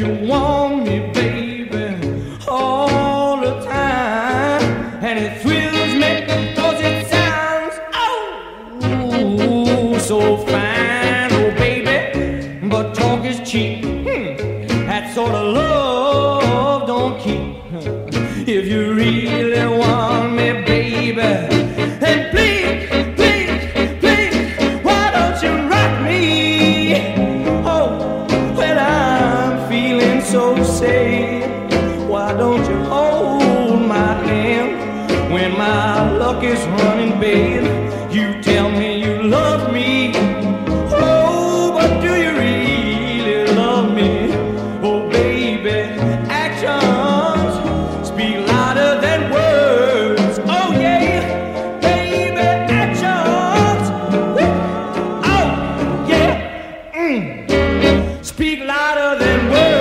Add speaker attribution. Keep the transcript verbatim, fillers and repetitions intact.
Speaker 1: you want me, baby, all the time. And it thrills me because it sounds, oh, so fine, oh, baby. But talk is cheap. Hmm. That sort of love don't keep. If you really want me, baby, then please, please, please, why don't you rock me? Oh, when I'm feeling so sad, why don't you hold my hand? When my luck is running bad, you tell me you love me. Oh, but do you really love me? Oh, baby, actions speak louder than words. Oh, yeah, baby, actions. Woo. Oh, yeah, mm. Speak louder than words.